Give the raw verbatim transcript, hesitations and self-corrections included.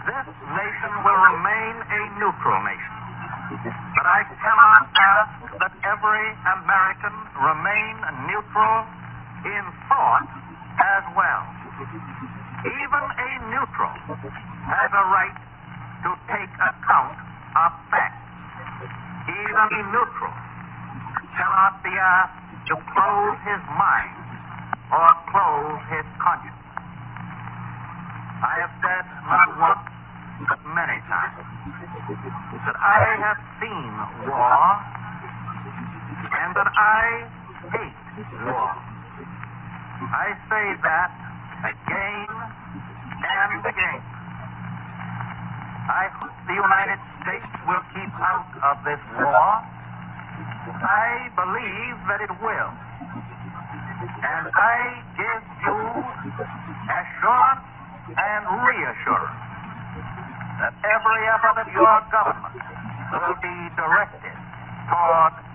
this nation will remain a neutral nation. But I cannot ask that every American remain neutral in thought as well. Even a neutral has a right to take account of facts. Even a neutral cannot be asked to close his mind or close his conscience. I have said not once, but many times, that I have seen war and that I hate war. I say that again and again. I hope the United States will keep out of this war. I believe that it will. And I give you assurance and reassurance that every effort of your government will be directed toward